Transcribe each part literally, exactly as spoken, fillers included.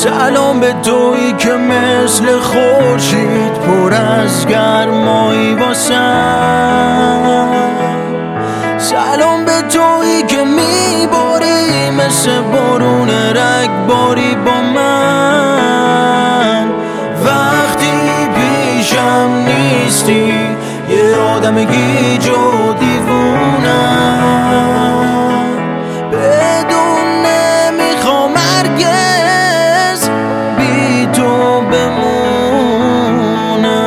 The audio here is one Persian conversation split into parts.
سلام به تویی که مثل خورشید پر از گرمایی واسم. سلام به تویی که میباری مثل بارون رگباری با من. وقتی پیشم نیستی یه آدم گیج و دیوونم، بدون نمیخوام هرگز بی تو بمونم.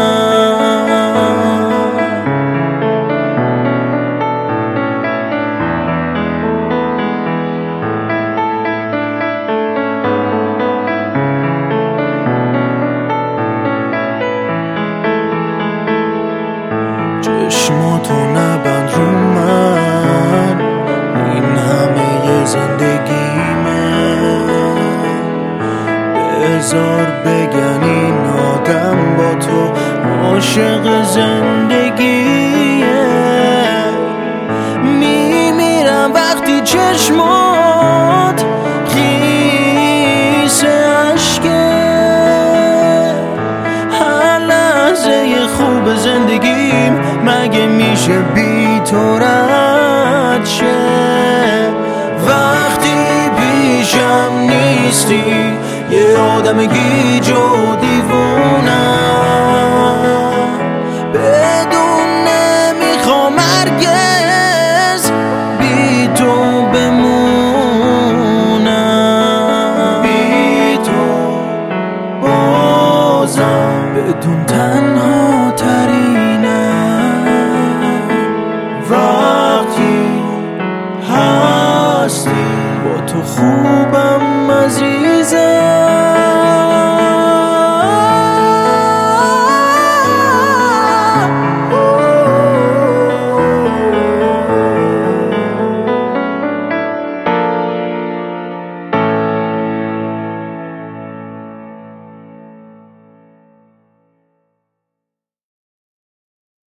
چشماتو نبند رو من، این همه زندگیمه. بذار بگن این آدم با تو عاشق زندگیه. میمیرم وقتی چشمات خیس عشقه. هر لحظه خوب زندگیم مگه میشه بی تو رد شه؟ وقتی پیشم نیستی یه آدم گیج و دیوونم، بدون نمیخوام هرگز بی تو بمونم. بی تو بازم بدون تنها ترینم. وقتی هستی با تو خوبم عزیزم.